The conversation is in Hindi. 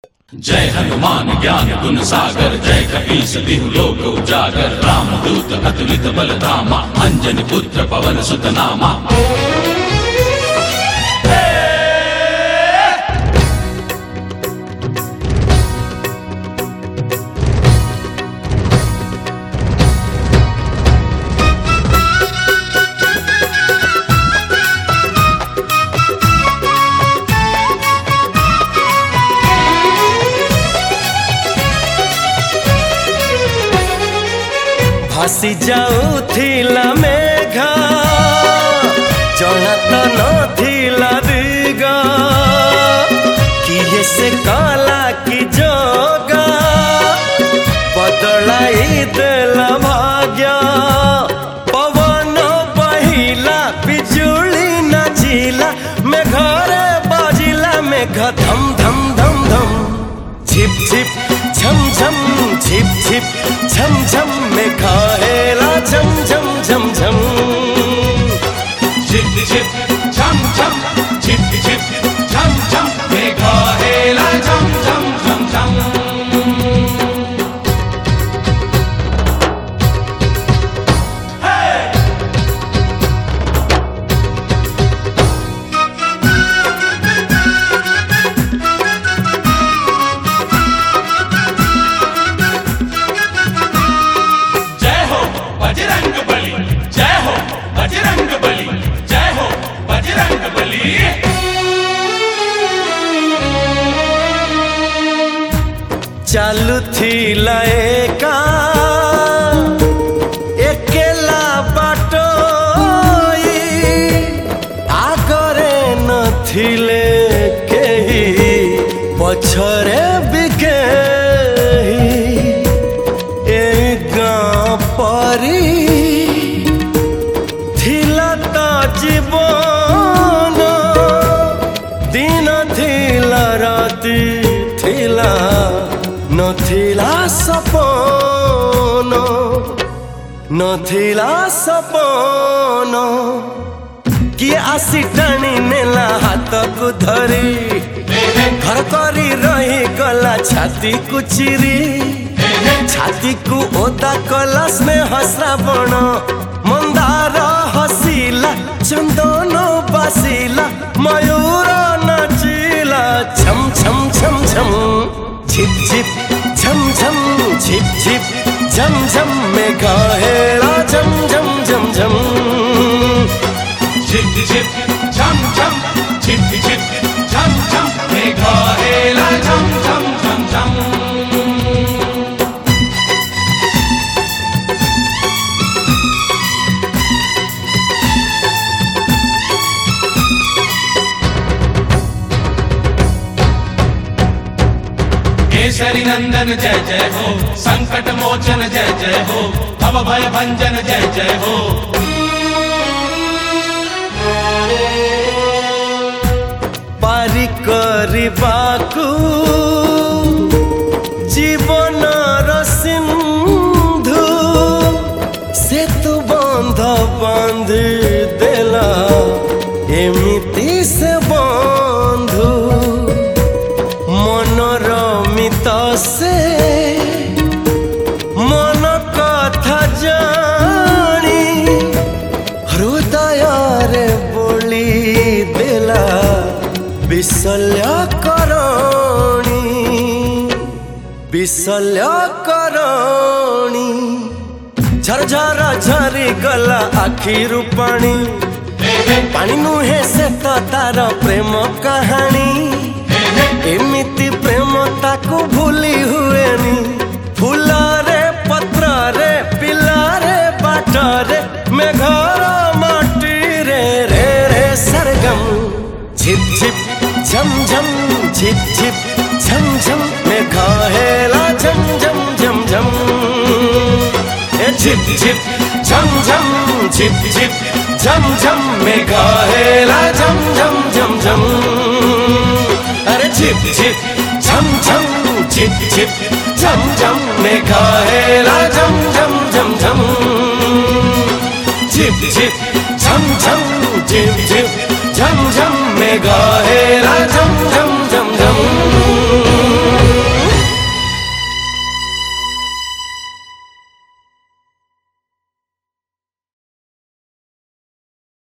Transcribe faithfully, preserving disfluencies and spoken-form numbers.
जय हनुमान ज्ञान गुण सागर, जय कपीस तिहु लोक उजागर। रामदूत अतुलित बल धामा, अंजनी पुत्र पवन सुत नामा। हसी जाऊथिला मेघा, जଣା तो नथिला दिगा। किए से काला की जोगा, बदलाई देला भाग्या। पवन बहिला बिजुली नाचिला, मेघरे बाजिला मेघ धम धम धम धम। झिप झिप झम झम झिप झिप झम झम मेघा हेला झम झम झम झम। झिप झिप झम झम झिप झिप झम झम मेघा हेला झम झम झम झम। चालू थिला एका एकेला बाटोई, आगरे नथिले केही पछरे भी केही। ए गाँ परी थिला ता जीवन, दिन थिला राति थिला नथिला सपन, नथिला सपन। किए आसी टाणी नेला हाथ को धरी, घर करी रही गला छाती को चिरी। छाती को ओदा कला स्नेह श्रावण, मंदार हसीला चंदन बासिला। मयूर नाचिला छम छम छम छम। झिप झिप झम झम झिप झिप झम झम मेघा हेला झम झम झम झम। झिप झिप झम झम झिप झिप झम झम मेघा हेला झम झम झम झम। केसरी नंदन जय जय हो, संकट मोचन जय जय हो, भव भय भंजन जय जय हो। पारी करिबाकु जीवन सिंधु, सेतु बंध बांधी देला एमिति से बंधु। मनोरमित से मन कथा जानी, हृदय रे बोली देला विशल्य करणी, विशल्य करणी। झरझर झरी गला आखिरु पानी, पानी नुहे से तो तार प्रेम कहानी। एमिति प्रेम ताकू भूली हुएनी, फूलरे पत्ररे पिलारे बाटरे मेघर माटी रे रे रे सरगम। झिप झिप झम झम झिप झिप झम झम मेघा हेला झम झम झम झम। ए झिप झिप झम झम झिप झिप झम झम मेघा हेला झम झम झम झम। अरे झिप झिप झम झम झिप झिप झम झम मेघा हेला झम झम झम झम। झिप झिप झम झम झिप झिप झम झम मेघा हेला झम झम